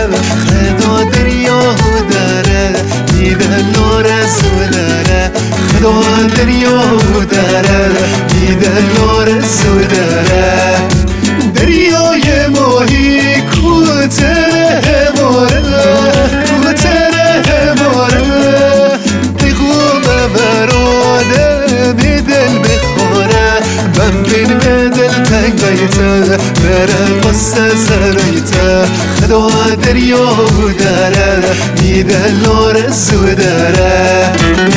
خدا دریا داره میده لورس داره خدا دریا داره میده لورس داره دریای ماهی کوته ماره کوته ماره بگو ببراده می دل بخوره بمبین به دل تنگ بیته بره قصه سریته خدا دریا داره میده لورس داره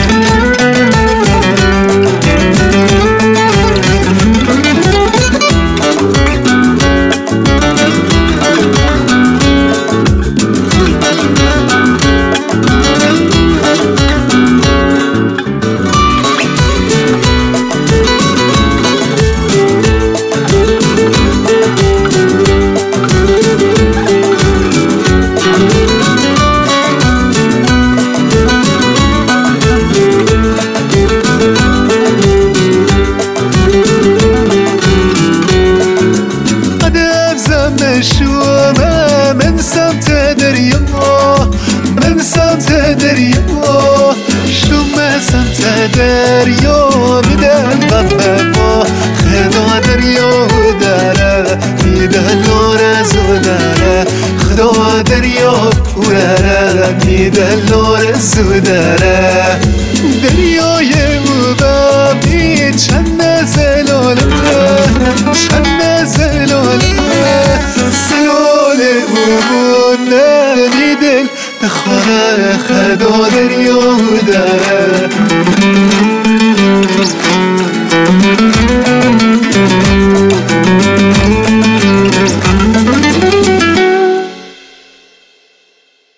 شومه من سمت دریا من سمت دریا شومه سمت دریا بدل بابا خدا دریا داره میده لورس داره خدا دریا داره میده لورس داره دریای بابی چند زلاله چند زلاله دل بخوره خدا دریا داره